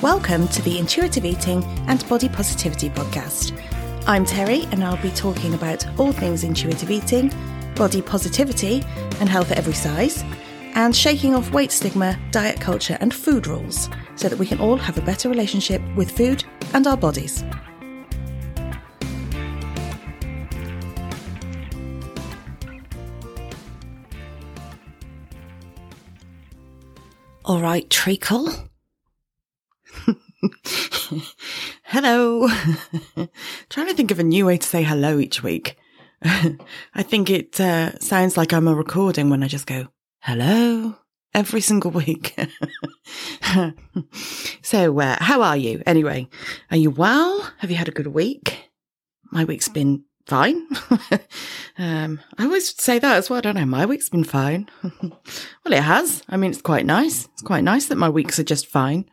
Welcome to the Intuitive Eating and Body Positivity podcast. I'm Terry and I'll be talking about all things intuitive eating, body positivity and health at every size, and shaking off weight stigma, diet culture and food rules so that we can all have a better relationship with food and our bodies. All right, treacle. Hello. Trying to think of a new way to say hello each week. I think it sounds like I'm a recording when I just go, hello, every single week. So, how are you? Anyway, are you well? Have you had a good week? My week's been fine. I always say that as well. I don't know. My week's been fine. Well, it has. I mean, it's quite nice. It's quite nice that my weeks are just fine.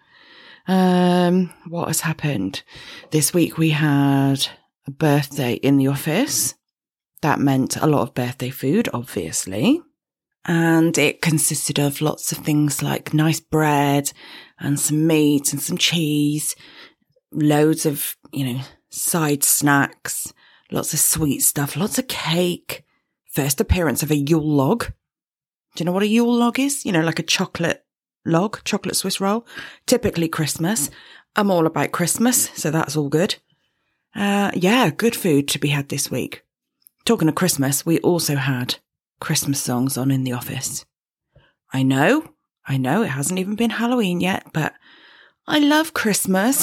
What has happened? This week we had a birthday in the office. That meant a lot of birthday food, obviously. And it consisted of lots of things like nice bread and some meat and some cheese, loads of, side snacks, lots of sweet stuff, lots of cake. First appearance of a Yule log. Do you know what a Yule log is? Like a chocolate log, chocolate Swiss roll. Typically Christmas. I'm all about Christmas, so that's all good. Good food to be had this week. Talking of Christmas, we also had Christmas songs on in the office. I know, it hasn't even been Halloween yet, but I love Christmas.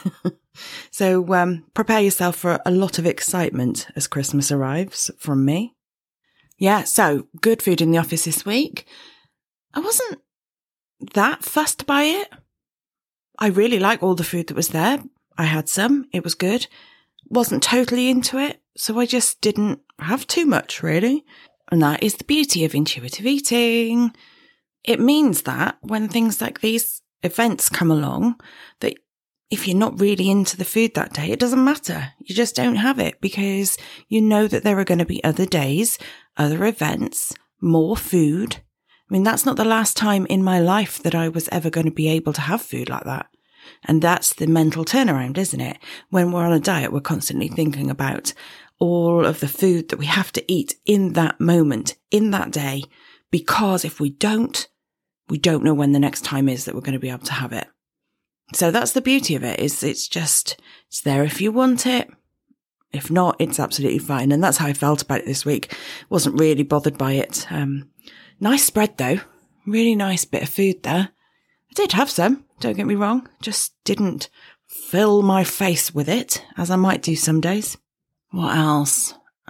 So prepare yourself for a lot of excitement as Christmas arrives from me. Yeah, so good food in the office this week. I wasn't that fussed by it. I really like all the food that was there. I had some. It was good. Wasn't totally into it, so I just didn't have too much, really. And that is the beauty of intuitive eating. It means that when things like these events come along, that if you're not really into the food that day, it doesn't matter. You just don't have it because you know that there are going to be other days, other events, more food. I mean, that's not the last time in my life that I was ever going to be able to have food like that. And that's the mental turnaround, isn't it? When we're on a diet, we're constantly thinking about all of the food that we have to eat in that moment, in that day, because if we don't know when the next time is that we're going to be able to have it. So that's the beauty of it, is it's there if you want it. If not, it's absolutely fine. And that's how I felt about it this week. Wasn't really bothered by it. Nice spread though. Really nice bit of food there. I did have some, don't get me wrong. Just didn't fill my face with it, as I might do some days. What else?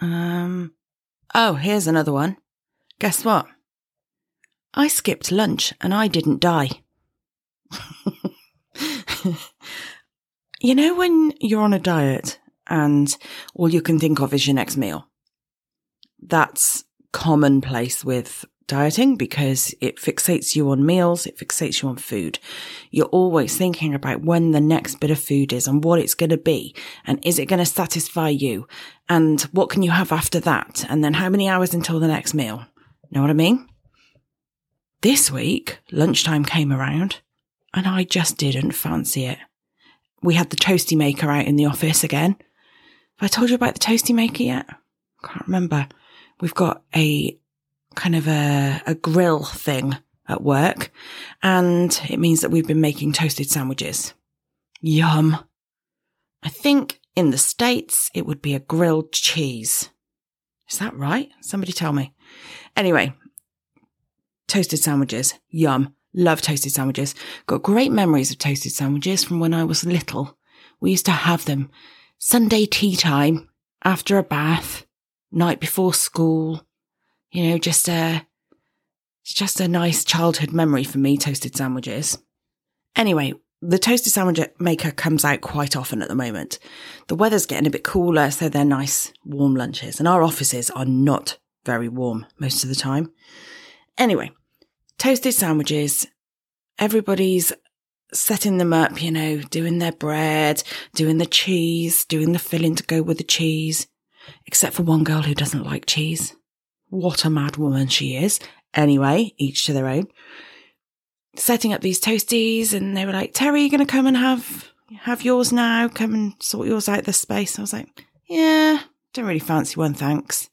Here's another one. Guess what? I skipped lunch and I didn't die. When you're on a diet and all you can think of is your next meal. That's commonplace with dieting because it fixates you on meals, it fixates you on food. You're always thinking about when the next bit of food is and what it's going to be and is it going to satisfy you and what can you have after that and then how many hours until the next meal. Know what I mean? This week, lunchtime came around and I just didn't fancy it. We had the toasty maker out in the office again. Have I told you about the toasty maker yet? I can't remember. We've got a kind of a grill thing at work, and it means that we've been making toasted sandwiches. Yum. I think in the States it would be a grilled cheese. Is that right? Somebody tell me. Anyway, toasted sandwiches. Yum. Love toasted sandwiches. Got great memories of toasted sandwiches from when I was little. We used to have them Sunday tea time, after a bath, night before school. It's just a nice childhood memory for me, toasted sandwiches. Anyway, the toasted sandwich maker comes out quite often at the moment. The weather's getting a bit cooler, so they're nice, warm lunches. And our offices are not very warm most of the time. Anyway, toasted sandwiches, everybody's setting them up, doing their bread, doing the cheese, doing the filling to go with the cheese, except for one girl who doesn't like cheese. What a mad woman she is. Anyway, each to their own. setting up these toasties, and they were like, Terry, you going to come and have yours now? Come and sort yours out this space. I was like, yeah, don't really fancy one, thanks.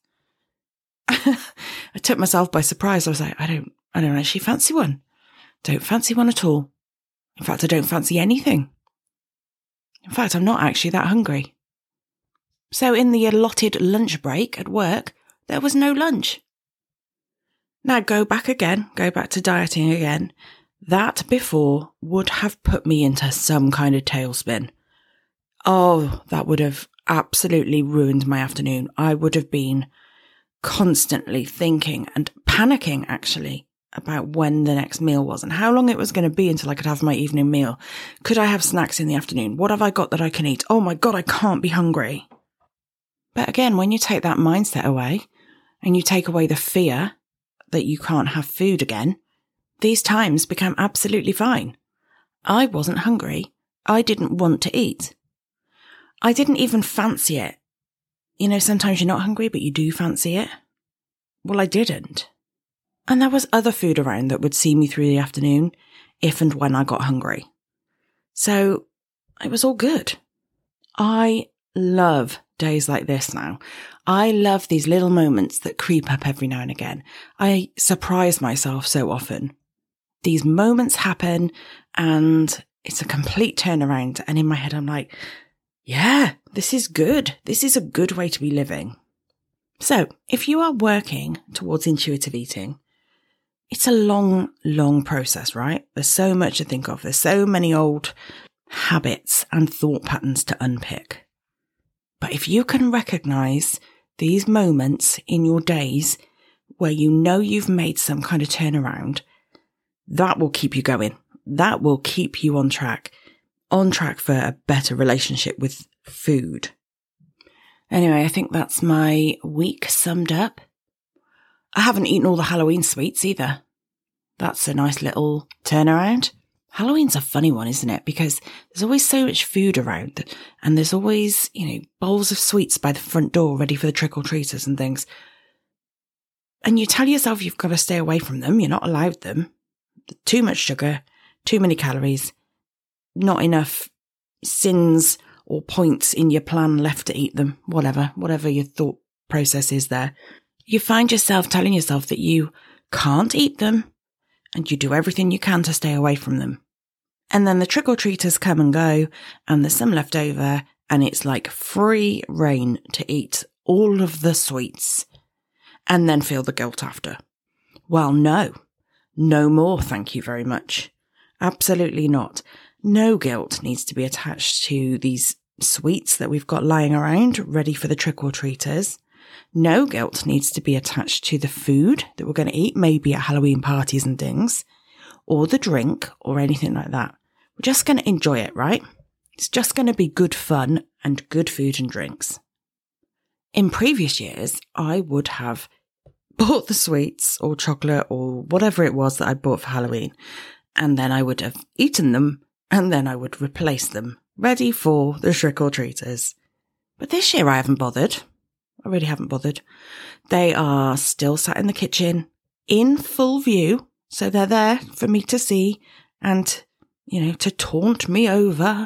I took myself by surprise. I was like, I don't actually fancy one. Don't fancy one at all. In fact, I don't fancy anything. In fact, I'm not actually that hungry. So in the allotted lunch break at work, there was no lunch. Now go back to dieting again. That before would have put me into some kind of tailspin. Oh, that would have absolutely ruined my afternoon. I would have been constantly thinking and panicking, actually, about when the next meal was and how long it was going to be until I could have my evening meal. Could I have snacks in the afternoon? What have I got that I can eat? Oh my God, I can't be hungry. But again, when you take that mindset away and you take away the fear that you can't have food again, these times become absolutely fine. I wasn't hungry. I didn't want to eat. I didn't even fancy it. You know, sometimes you're not hungry, but you do fancy it. Well, I didn't. And there was other food around that would see me through the afternoon if and when I got hungry. So it was all good. I love days like this now. I love these little moments that creep up every now and again. I surprise myself so often. These moments happen and it's a complete turnaround. And in my head, I'm like, yeah, this is good. This is a good way to be living. So if you are working towards intuitive eating, it's a long, long process, right? There's so much to think of. There's so many old habits and thought patterns to unpick. But if you can recognize these moments in your days where you know you've made some kind of turnaround, that will keep you going. That will keep you on track for a better relationship with food. Anyway, I think that's my week summed up. I haven't eaten all the Halloween sweets either. That's a nice little turnaround. Halloween's a funny one, isn't it? Because there's always so much food around and there's always, bowls of sweets by the front door ready for the trick-or-treaters and things. And you tell yourself you've got to stay away from them. You're not allowed them. Too much sugar, too many calories, not enough sins or points in your plan left to eat them, whatever your thought process is there. You find yourself telling yourself that you can't eat them and you do everything you can to stay away from them. And then the trick-or-treaters come and go and there's some left over and it's like free reign to eat all of the sweets and then feel the guilt after. Well, no more, thank you very much. Absolutely not. No guilt needs to be attached to these sweets that we've got lying around ready for the trick-or-treaters. No guilt needs to be attached to the food that we're going to eat, maybe at Halloween parties and things, or the drink or anything like that. We're just going to enjoy it, right? It's just going to be good fun and good food and drinks. In previous years, I would have bought the sweets or chocolate or whatever it was that I bought for Halloween, and then I would have eaten them, and then I would replace them, ready for the trick-or-treaters. But this year I haven't bothered. I really haven't bothered. They are still sat in the kitchen in full view. So they're there for me to see and, to taunt me over,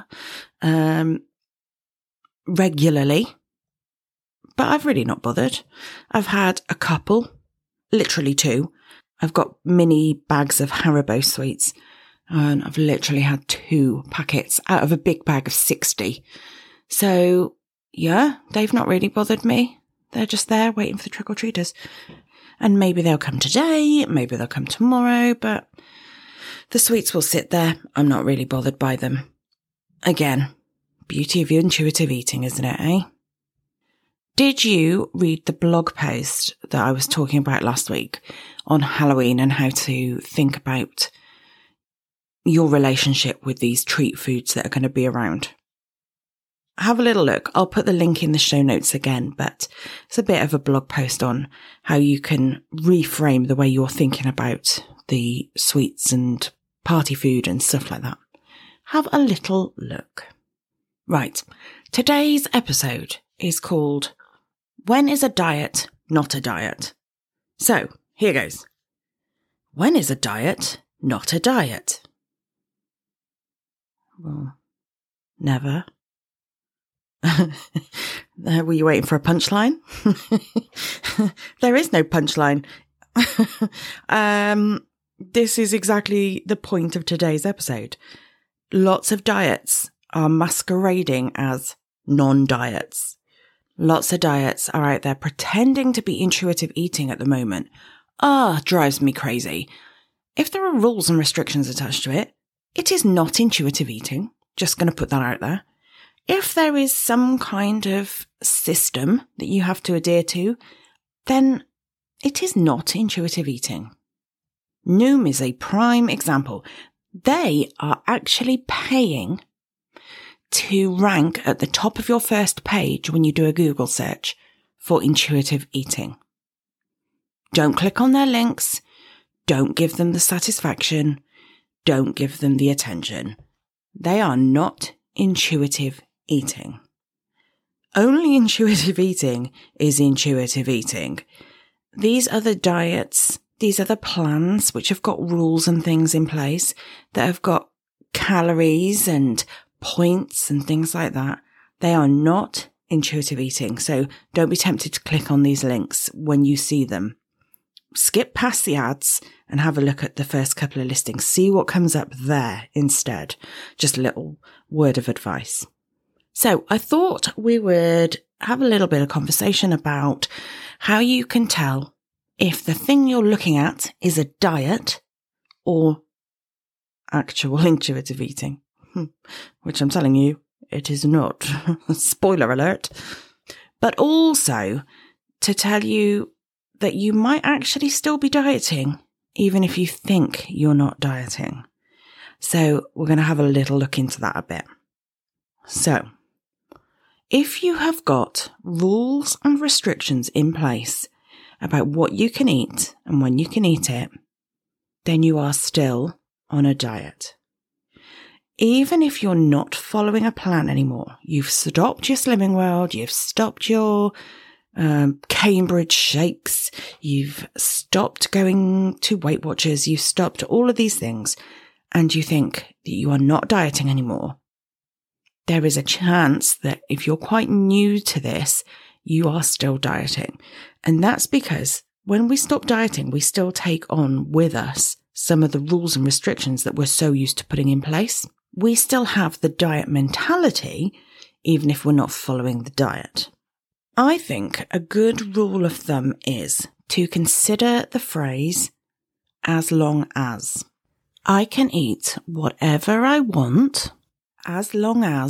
regularly. But I've really not bothered. I've had a couple, literally 2. I've got mini bags of Haribo sweets and I've literally had 2 packets out of a big bag of 60. So yeah, they've not really bothered me. They're just there waiting for the trick-or-treaters. And maybe they'll come today, maybe they'll come tomorrow, but the sweets will sit there. I'm not really bothered by them. Again, beauty of intuitive eating, isn't it, eh? Did you read the blog post that I was talking about last week on Halloween and how to think about your relationship with these treat foods that are going to be around? Have a little look. I'll put the link in the show notes again, but it's a bit of a blog post on how you can reframe the way you're thinking about the sweets and party food and stuff like that. Have a little look. Right. Today's episode is called When is a Diet Not a Diet? So here goes. When is a diet not a diet? Well, never. Were you waiting for a punchline? There is no punchline. This is exactly the point of today's episode. Lots of diets are masquerading as non-diets. Lots of diets are out there pretending to be intuitive eating at the moment. Drives me crazy. If there are rules and restrictions attached to it, it is not intuitive eating. Just going to put that out there. If there is some kind of system that you have to adhere to, then it is not intuitive eating. Noom is a prime example. They are actually paying to rank at the top of your first page when you do a Google search for intuitive eating. Don't click on their links. Don't give them the satisfaction. Don't give them the attention. They are not intuitive eating. Only intuitive eating is intuitive eating. These other diets, these other plans, which have got rules and things in place, that have got calories and points and things like that, they are not intuitive eating. So don't be tempted to click on these links when you see them. Skip past the ads and have a look at the first couple of listings. See what comes up there instead. Just a little word of advice. So I thought we would have a little bit of conversation about how you can tell if the thing you're looking at is a diet or actual intuitive eating, which I'm telling you, it is not. Spoiler alert. But also to tell you that you might actually still be dieting, even if you think you're not dieting. So we're going to have a little look into that a bit. So, if you have got rules and restrictions in place about what you can eat and when you can eat it, then you are still on a diet. Even if you're not following a plan anymore, you've stopped your Slimming World, you've stopped your Cambridge shakes, you've stopped going to Weight Watchers, you've stopped all of these things, and you think that you are not dieting anymore, there is a chance that if you're quite new to this, you are still dieting. And that's because when we stop dieting, we still take on with us some of the rules and restrictions that we're so used to putting in place. We still have the diet mentality, even if we're not following the diet. I think a good rule of thumb is to consider the phrase, as long as. I can eat whatever I want, as long as ...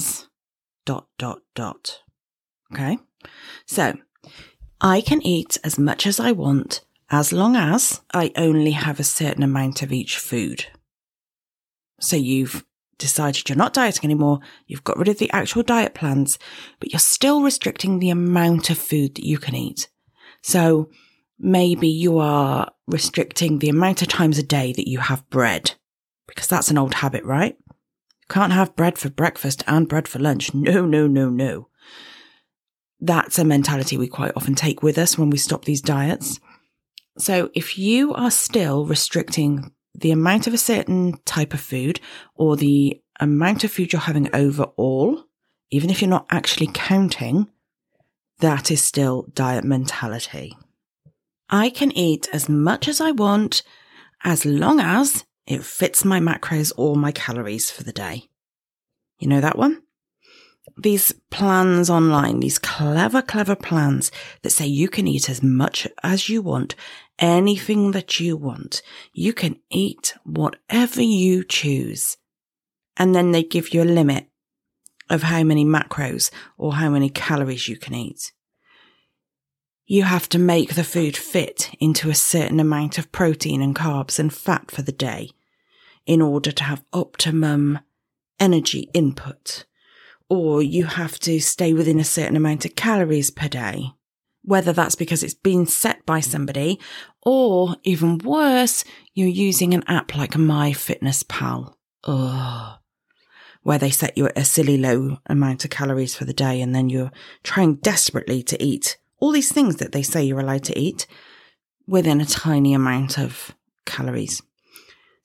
Okay? So, I can eat as much as I want, as long as I only have a certain amount of each food. So you've decided you're not dieting anymore, you've got rid of the actual diet plans, but you're still restricting the amount of food that you can eat. So maybe you are restricting the amount of times a day that you have bread, because that's an old habit, right? You can't have bread for breakfast and bread for lunch. No. That's a mentality we quite often take with us when we stop these diets. So if you are still restricting the amount of a certain type of food or the amount of food you're having overall, even if you're not actually counting, that is still diet mentality. I can eat as much as I want as long as it fits my macros or my calories for the day. You know that one? These plans online, these clever plans that say you can eat as much as you want, anything that you want. You can eat whatever you choose. And then they give you a limit of how many macros or how many calories you can eat. You have to make the food fit into a certain amount of protein and carbs and fat for the day in order to have optimum energy input. Or you have to stay within a certain amount of calories per day, whether that's because it's been set by somebody, or even worse, you're using an app like MyFitnessPal, where they set you at a silly low amount of calories for the day, and then you're trying desperately to eat all these things that they say you're allowed to eat within a tiny amount of calories.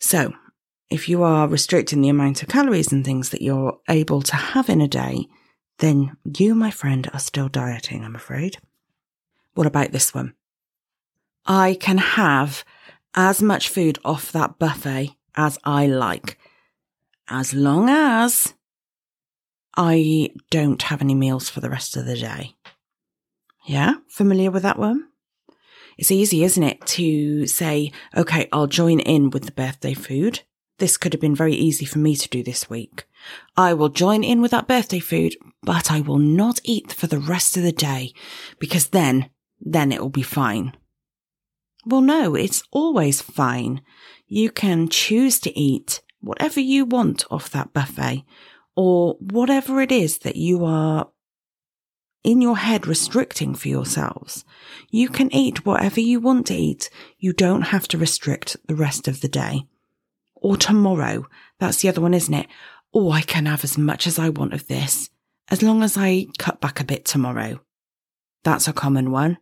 So if you are restricting the amount of calories and things that you're able to have in a day, then you, my friend, are still dieting, I'm afraid. What about this one? I can have as much food off that buffet as I like, as long as I don't have any meals for the rest of the day. Yeah, familiar with that one? It's easy, isn't it, to say, okay, I'll join in with the birthday food. This could have been very easy for me to do this week. I will join in with that birthday food, but I will not eat for the rest of the day because then it will be fine. Well, no, it's always fine. You can choose to eat whatever you want off that buffet or whatever it is that you are in your head restricting for yourselves. You can eat whatever you want to eat. You don't have to restrict the rest of the day. Or tomorrow. That's the other one, isn't it? Oh, I can have as much as I want of this, as long as I cut back a bit tomorrow. That's a common one.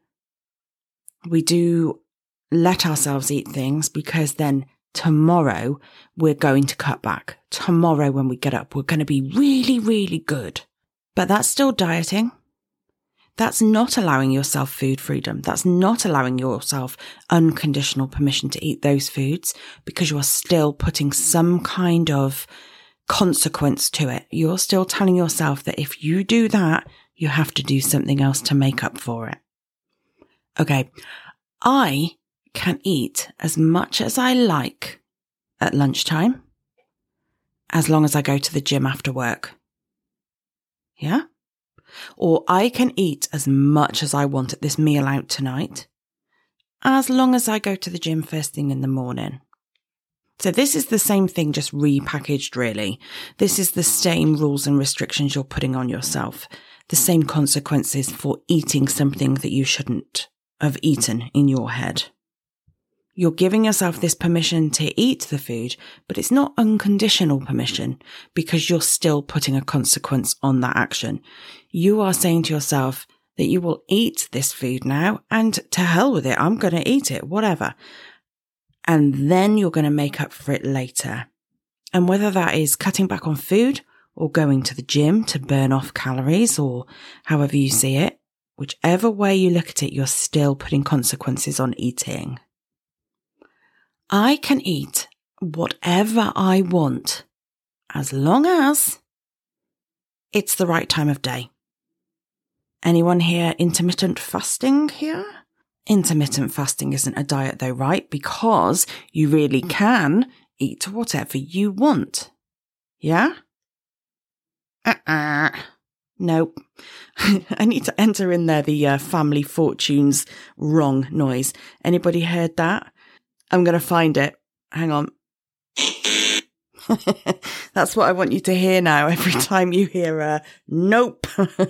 We do let ourselves eat things because then tomorrow we're going to cut back. Tomorrow when we get up, we're going to be really, really good. But that's still dieting. That's not allowing yourself food freedom. That's not allowing yourself unconditional permission to eat those foods because you are still putting some kind of consequence to it. You're still telling yourself that if you do that, you have to do something else to make up for it. Okay, I can eat as much as I like at lunchtime as long as I go to the gym after work. Yeah? Or I can eat as much as I want at this meal out tonight, as long as I go to the gym first thing in the morning. So this is the same thing, just repackaged really. This is the same rules and restrictions you're putting on yourself. The same consequences for eating something that you shouldn't have eaten in your head. You're giving yourself this permission to eat the food, but it's not unconditional permission because you're still putting a consequence on that action. You are saying to yourself that you will eat this food now and to hell with it, I'm going to eat it, whatever. And then you're going to make up for it later. And whether that is cutting back on food or going to the gym to burn off calories or however you see it, whichever way you look at it, you're still putting consequences on eating. I can eat whatever I want as long as it's the right time of day. Anyone here intermittent fasting here? Intermittent fasting isn't a diet though, right? Because you really can eat whatever you want. Yeah? Nope. I need to enter in there the family fortunes wrong noise. Anybody heard that? I'm going to find it. Hang on. That's what I want you to hear now every time you hear a nope.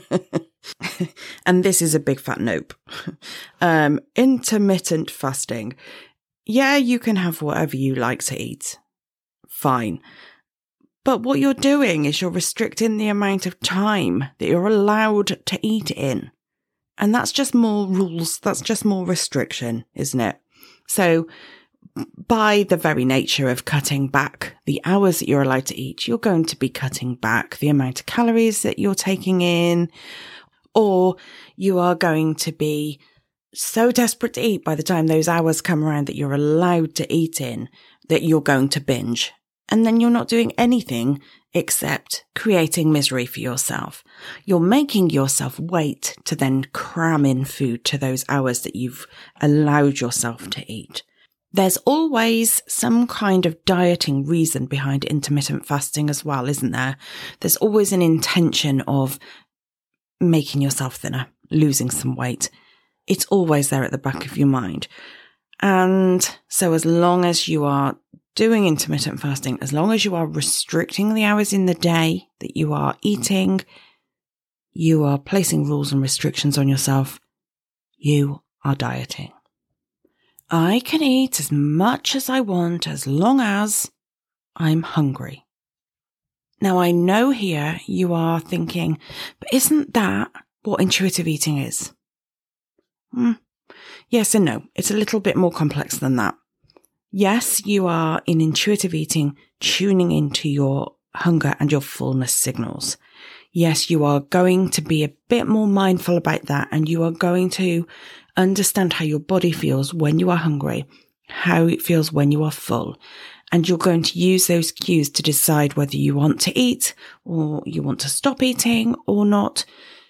And this is a big fat nope. Intermittent fasting. Yeah, you can have whatever you like to eat. Fine. But what you're doing is you're restricting the amount of time that you're allowed to eat in. And that's just more rules. That's just more restriction, isn't it? So by the very nature of cutting back the hours that you're allowed to eat, you're going to be cutting back the amount of calories that you're taking in, or you are going to be so desperate to eat by the time those hours come around that you're allowed to eat in that you're going to binge. And then you're not doing anything except creating misery for yourself. You're making yourself wait to then cram in food to those hours that you've allowed yourself to eat. There's always some kind of dieting reason behind intermittent fasting as well, isn't there? There's always an intention of making yourself thinner, losing some weight. It's always there at the back of your mind. And so as long as you are doing intermittent fasting, as long as you are restricting the hours in the day that you are eating, you are placing rules and restrictions on yourself, you are dieting. I can eat as much as I want as long as I'm hungry. Now I know here you are thinking, but isn't that what intuitive eating is? Yes and no. It's a little bit more complex than that. Yes, you are in intuitive eating, tuning into your hunger and your fullness signals. Yes, you are going to be a bit more mindful about that, and you are going to understand how your body feels when you are hungry, how it feels when you are full. And you're going to use those cues to decide whether you want to eat or you want to stop eating or not.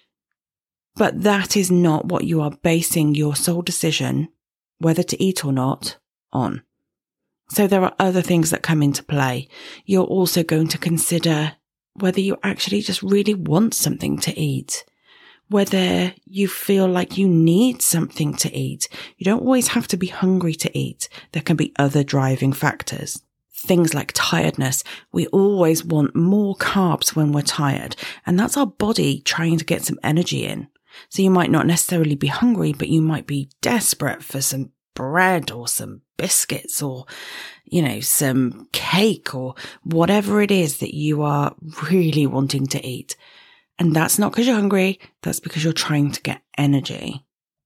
But that is not what you are basing your sole decision, whether to eat or not, on. So there are other things that come into play. You're also going to consider whether you actually just really want something to eat, whether you feel like you need something to eat. You don't always have to be hungry to eat. There can be other driving factors. Things like tiredness. We always want more carbs when we're tired, and that's our body trying to get some energy in. So you might not necessarily be hungry, but you might be desperate for some bread or some biscuits or, some cake or whatever it is that you are really wanting to eat. And that's not because you're hungry. That's because you're trying to get energy.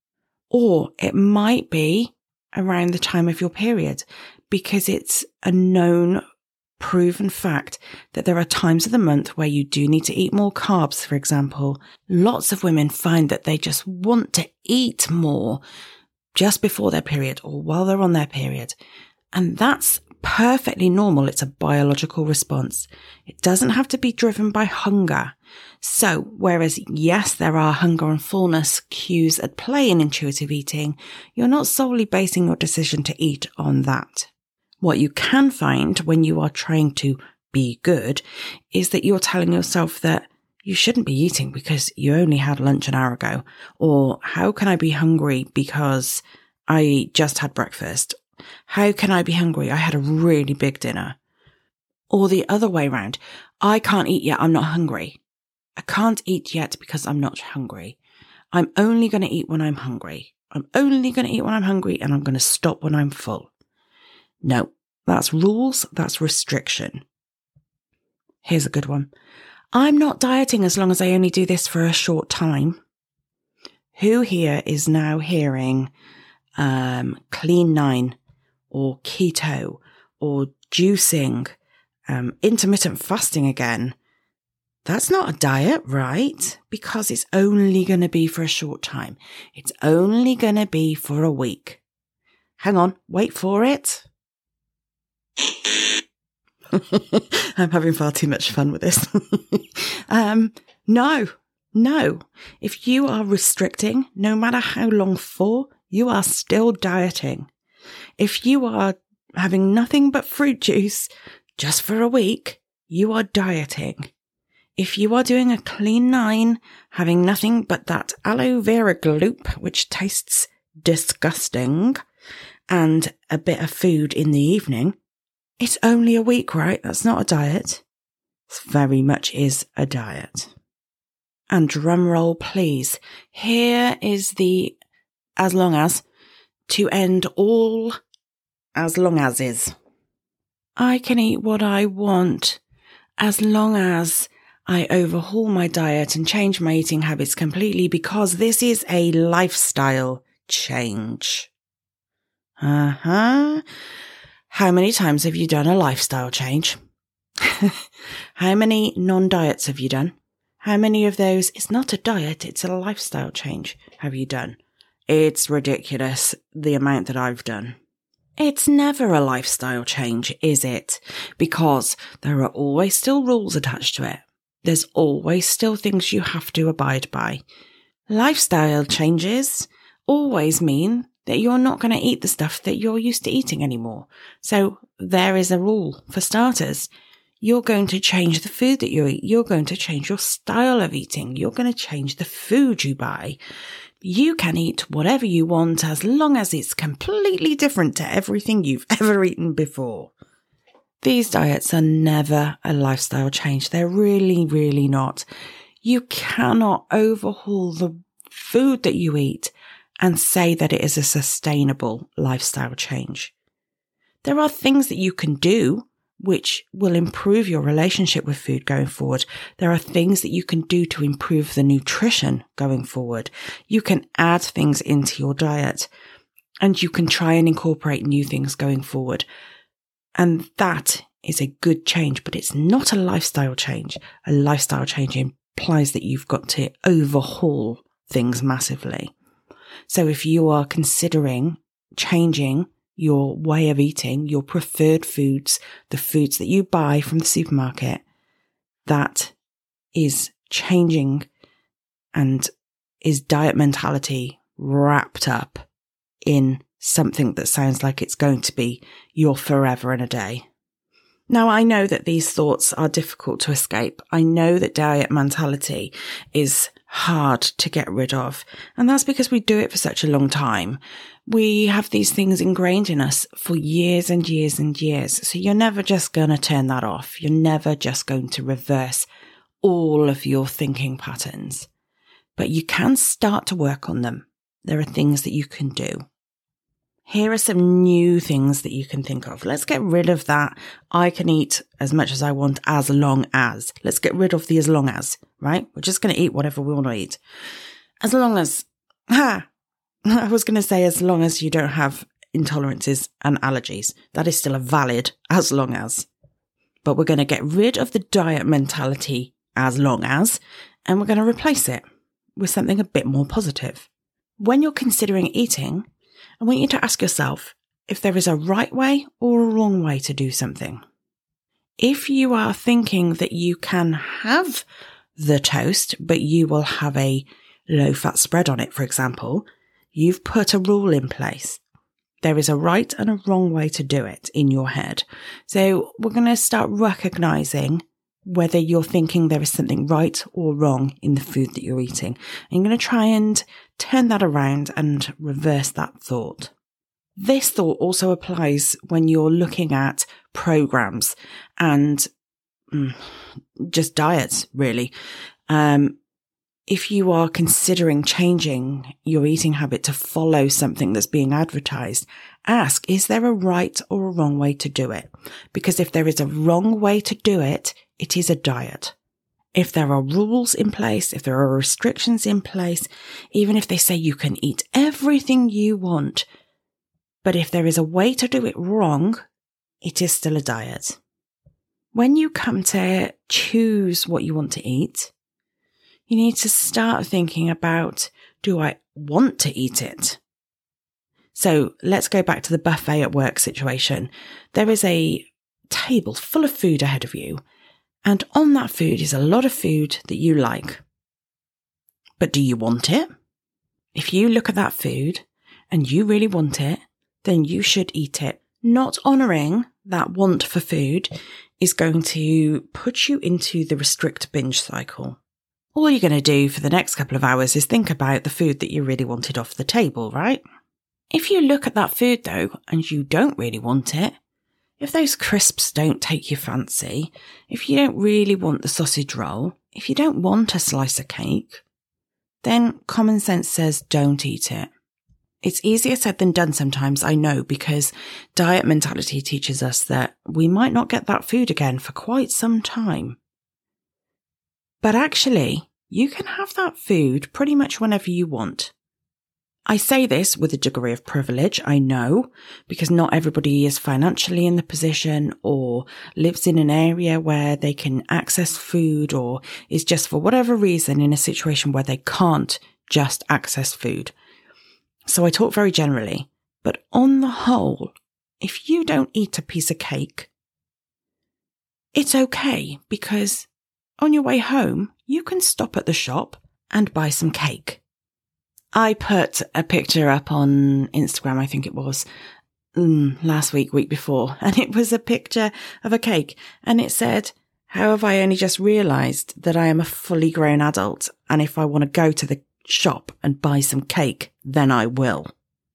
Or it might be around the time of your period, because it's a known, proven fact that there are times of the month where you do need to eat more carbs, for example. Lots of women find that they just want to eat more just before their period or while they're on their period. And that's perfectly normal. It's a biological response. It doesn't have to be driven by hunger. So, whereas yes, there are hunger and fullness cues at play in intuitive eating, you're not solely basing your decision to eat on that. What you can find when you are trying to be good is that you're telling yourself that you shouldn't be eating because you only had lunch an hour ago. Or how can I be hungry because I just had breakfast? How can I be hungry? I had a really big dinner. Or the other way around. I can't eat yet. I'm not hungry. I can't eat yet because I'm not hungry. I'm only going to eat when I'm hungry. I'm only going to eat when I'm hungry, and I'm going to stop when I'm full. No, that's rules. That's restriction. Here's a good one. I'm not dieting as long as I only do this for a short time. Who here is now hearing clean 9 or keto or juicing, intermittent fasting again? That's not a diet, right? Because it's only going to be for a short time. It's only going to be for a week. Hang on, wait for it. I'm having far too much fun with this. No. If you are restricting, no matter how long for, you are still dieting. If you are having nothing but fruit juice just for a week, you are dieting. If you are doing a clean 9, having nothing but that aloe vera gloop, which tastes disgusting, and a bit of food in the evening, it's only a week, right? That's not a diet. It very much is a diet. And drum roll, please. Here is the as long as to end all as long as is. I can eat what I want as long as I overhaul my diet and change my eating habits completely, because this is a lifestyle change. How many times have you done a lifestyle change? How many non-diets have you done? How many of those, it's not a diet, it's a lifestyle change, have you done? It's ridiculous, the amount that I've done. It's never a lifestyle change, is it? Because there are always still rules attached to it. There's always still things you have to abide by. Lifestyle changes always mean that you're not going to eat the stuff that you're used to eating anymore. So there is a rule. For starters, you're going to change the food that you eat. You're going to change your style of eating. You're going to change the food you buy. You can eat whatever you want as long as it's completely different to everything you've ever eaten before. These diets are never a lifestyle change. They're really, really not. You cannot overhaul the food that you eat and say that it is a sustainable lifestyle change. There are things that you can do which will improve your relationship with food going forward. There are things that you can do to improve the nutrition going forward. You can add things into your diet. And you can try and incorporate new things going forward. And that is a good change, but it's not a lifestyle change. A lifestyle change implies that you've got to overhaul things massively. So if you are considering changing your way of eating, your preferred foods, the foods that you buy from the supermarket, that is changing and is diet mentality wrapped up in something that sounds like it's going to be your forever and a day. Now, I know that these thoughts are difficult to escape. I know that diet mentality is hard to get rid of, and that's because we do it for such a long time. We have these things ingrained in us for years and years and years. So you're never just going to turn that off. You're never just going to reverse all of your thinking patterns, but you can start to work on them. There are things that you can do. Here are some new things that you can think of. Let's get rid of that. I can eat as much as I want as long as. Let's get rid of the as long as, right? We're just going to eat whatever we want to eat. As long as, I was going to say as long as you don't have intolerances and allergies. That is still a valid as long as. But we're going to get rid of the diet mentality as long as, and we're going to replace it with something a bit more positive. When you're considering eating, I want you to ask yourself if there is a right way or a wrong way to do something. If you are thinking that you can have the toast, but you will have a low-fat spread on it, for example, you've put a rule in place. There is a right and a wrong way to do it in your head. So we're going to start recognizing whether you're thinking there is something right or wrong in the food that you're eating. And you're going to try and turn that around and reverse that thought. This thought also applies when you're looking at programs and just diets, really. If you are considering changing your eating habit to follow something that's being advertised, ask, is there a right or a wrong way to do it? Because if there is a wrong way to do it, it is a diet. If there are rules in place, if there are restrictions in place, even if they say you can eat everything you want, but if there is a way to do it wrong, it is still a diet. When you come to choose what you want to eat, you need to start thinking about, do I want to eat it? So let's go back to the buffet at work situation. There is a table full of food ahead of you, and on that food is a lot of food that you like. But do you want it? If you look at that food and you really want it, then you should eat it. Not honouring that want for food is going to put you into the restrict binge cycle. All you're going to do for the next couple of hours is think about the food that you really wanted off the table, right? If you look at that food though, and you don't really want it, if those crisps don't take your fancy, if you don't really want the sausage roll, if you don't want a slice of cake, then common sense says don't eat it. It's easier said than done sometimes, I know, because diet mentality teaches us that we might not get that food again for quite some time. But actually, you can have that food pretty much whenever you want. I say this with a degree of privilege, I know, because not everybody is financially in the position or lives in an area where they can access food or is just for whatever reason in a situation where they can't just access food. So I talk very generally, but on the whole, if you don't eat a piece of cake, it's okay because on your way home, you can stop at the shop and buy some cake. I put a picture up on Instagram, I think it was, last week before, and it was a picture of a cake. And it said, how have I only just realised that I am a fully grown adult? And if I want to go to the shop and buy some cake, then I will.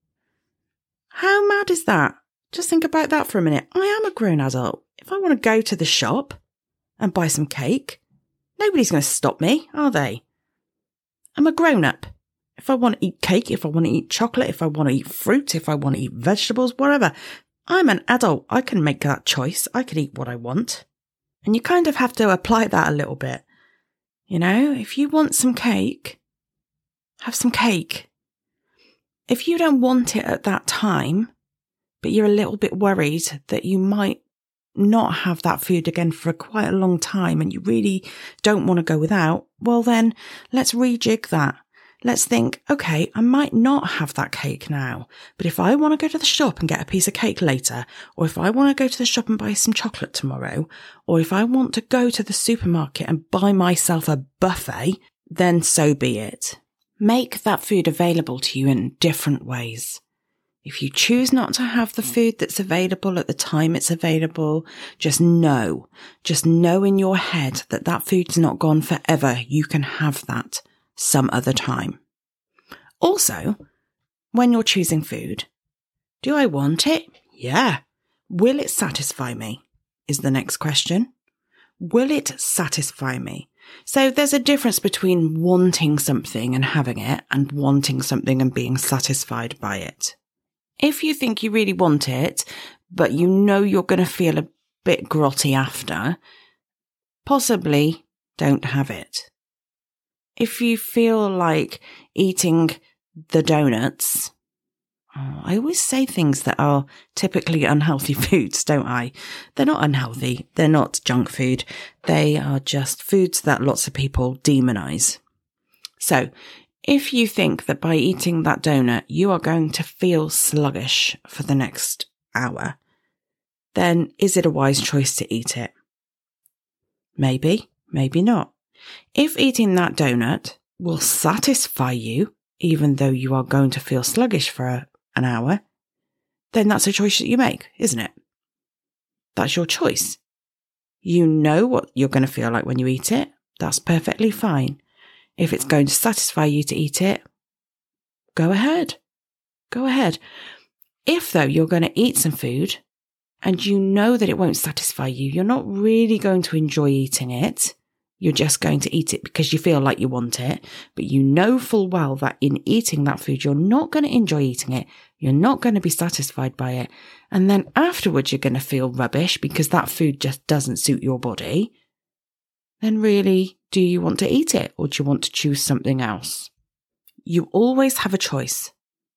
How mad is that? Just think about that for a minute. I am a grown adult. If I want to go to the shop and buy some cake, nobody's going to stop me, are they? I'm a grown-up. If I want to eat cake, if I want to eat chocolate, if I want to eat fruit, if I want to eat vegetables, whatever, I'm an adult. I can make that choice. I can eat what I want. And you kind of have to apply that a little bit. You know, if you want some cake, have some cake. if you don't want it at that time, but you're a little bit worried that you might not have that food again for quite a long time and you really don't want to go without, well then let's rejig that. Let's think, okay, I might not have that cake now, but if I want to go to the shop and get a piece of cake later, or if I want to go to the shop and buy some chocolate tomorrow, or if I want to go to the supermarket and buy myself a buffet, then so be it. Make that food available to you in different ways. If you choose not to have the food that's available at the time it's available, just know in your head that that food's not gone forever. You can have that some other time. Also, when you're choosing food, do I want it? Yeah. Will it satisfy me? Is the next question. Will it satisfy me? So there's a difference between wanting something and having it and wanting something and being satisfied by it. If you think you really want it, but you know you're going to feel a bit grotty after, possibly don't have it. If you feel like eating the donuts, I always say things that are typically unhealthy foods, don't I? They're not unhealthy. They're not junk food. They are just foods that lots of people demonize. So if you think that by eating that donut, you are going to feel sluggish for the next hour, then is it a wise choice to eat it? Maybe, maybe not. If eating that donut will satisfy you, even though you are going to feel sluggish for an hour, then that's a choice that you make, isn't it? That's your choice. You know what you're going to feel like when you eat it. That's perfectly fine. If it's going to satisfy you to eat it, go ahead. Go ahead. If, though, you're going to eat some food and you know that it won't satisfy you, you're not really going to enjoy eating it. You're just going to eat it because you feel like you want it, but you know full well that in eating that food, you're not going to enjoy eating it. You're not going to be satisfied by it. And then afterwards, you're going to feel rubbish because that food just doesn't suit your body. Then really, do you want to eat it or do you want to choose something else? You always have a choice.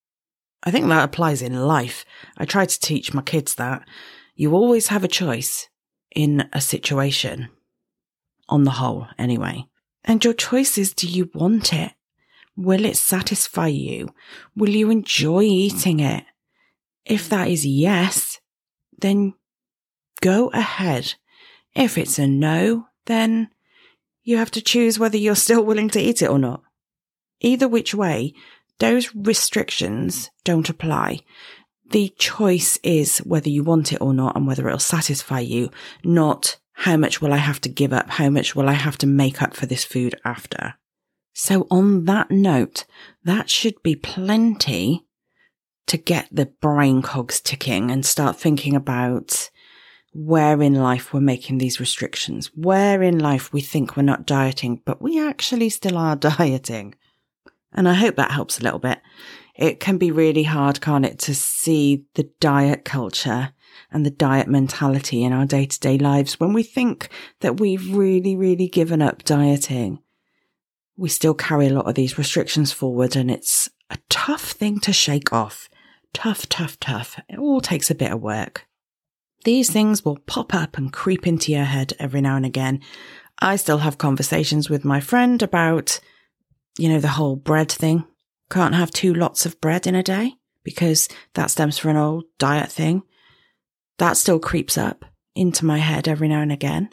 I think that applies in life. I try to teach my kids that. You always have a choice in a situation. On the whole, anyway. And your choice is, do you want it? Will it satisfy you? Will you enjoy eating it? If that is yes, then go ahead. If it's a no, then you have to choose whether you're still willing to eat it or not. Either which way, those restrictions don't apply. The choice is whether you want it or not and whether it'll satisfy you, not how much will I have to give up? How much will I have to make up for this food after? So on that note, that should be plenty to get the brain cogs ticking and start thinking about where in life we're making these restrictions, where in life we think we're not dieting, but we actually still are dieting. And I hope that helps a little bit. It can be really hard, can't it, to see the diet culture and the diet mentality in our day-to-day lives when we think that we've really, really given up dieting. We still carry a lot of these restrictions forward and it's a tough thing to shake off. Tough. It all takes a bit of work. These things will pop up and creep into your head every now and again. I still have conversations with my friend about, the whole bread thing. Can't have 2 lots of bread in a day because that stems from an old diet thing. That still creeps up into my head every now and again.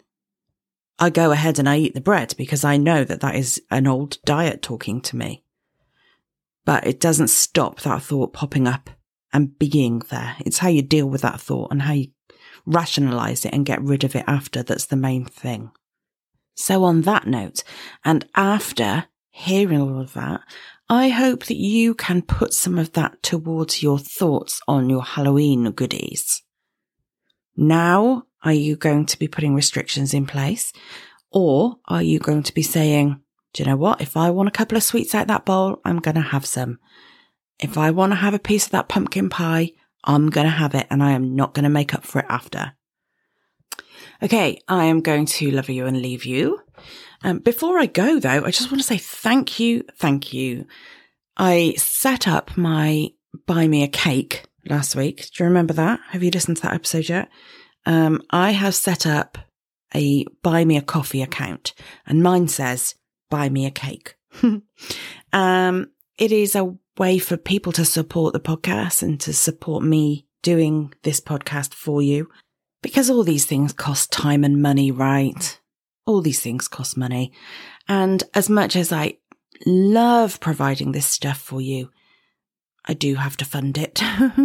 I go ahead and I eat the bread because I know that that is an old diet talking to me. But it doesn't stop that thought popping up and being there. It's how you deal with that thought and how you rationalize it and get rid of it after that's the main thing. So on that note, and after hearing all of that, I hope that you can put some of that towards your thoughts on your Halloween goodies. Now, are you going to be putting restrictions in place? Or are you going to be saying, do you know what? If I want a couple of sweets out that bowl, I'm going to have some. If I want to have a piece of that pumpkin pie, I'm going to have it and I am not going to make up for it after. Okay, I am going to love you and leave you. Before I go though, I just want to say thank you. I set up my Buy Me a Cake last week. Do you remember that? Have you listened to that episode yet? I have set up a Buy Me a Coffee account, and mine says Buy Me a Cake. It is a way for people to support the podcast and to support me doing this podcast for you, because all these things cost time and money, right? All these things cost money. And as much as I love providing this stuff for you, I do have to fund it.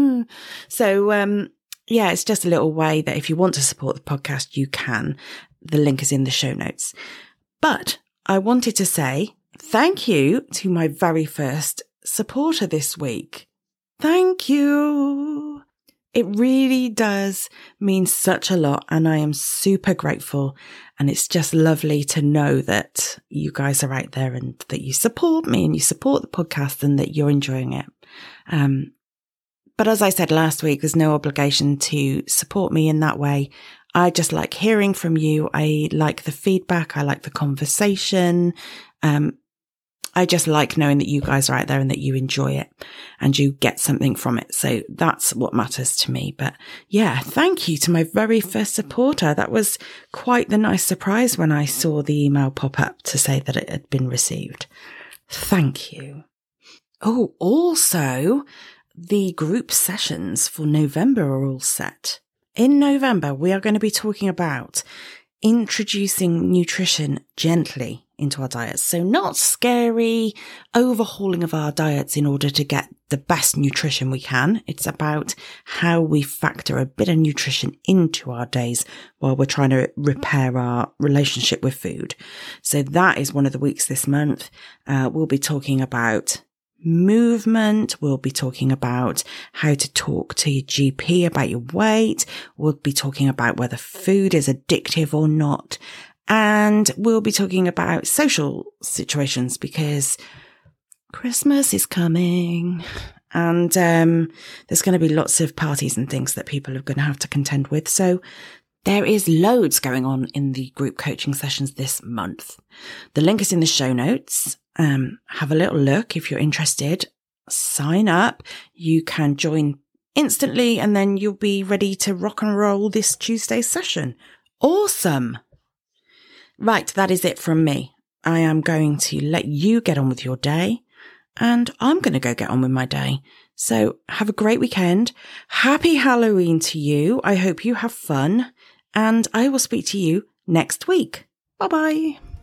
So, yeah, it's just a little way that if you want to support the podcast, you can. The link is in the show notes. But I wanted to say thank you to my very first supporter this week. Thank you. It really does mean such a lot, and I am super grateful. And it's just lovely to know that you guys are out there and that you support me and you support the podcast and that you're enjoying it. But as I said last week, there's no obligation to support me in that way. I just like hearing from you. I like the feedback. I like the conversation. I just like knowing that you guys are out there and that you enjoy it and you get something from it. So that's what matters to me. But yeah, thank you to my very first supporter. That was quite the nice surprise when I saw the email pop up to say that it had been received. Thank you. Oh, also, the group sessions for November are all set. In November, we are going to be talking about introducing nutrition gently into our diets. So not scary overhauling of our diets in order to get the best nutrition we can. It's about how we factor a bit of nutrition into our days while we're trying to repair our relationship with food. So that is one of the weeks this month. We'll be talking about movement. We'll be talking about how to talk to your GP about your weight. We'll be talking about whether food is addictive or not. And we'll be talking about social situations because Christmas is coming and there's going to be lots of parties and things that people are going to have to contend with. So there is loads going on in the group coaching sessions this month. The link is in the show notes. Have a little look if you're interested. Sign up. You can join instantly and then you'll be ready to rock and roll this Tuesday's session. Awesome. Right, that is it from me. I am going to let you get on with your day and I'm going to go get on with my day. So have a great weekend. Happy Halloween to you. I hope you have fun and I will speak to you next week. Bye-bye.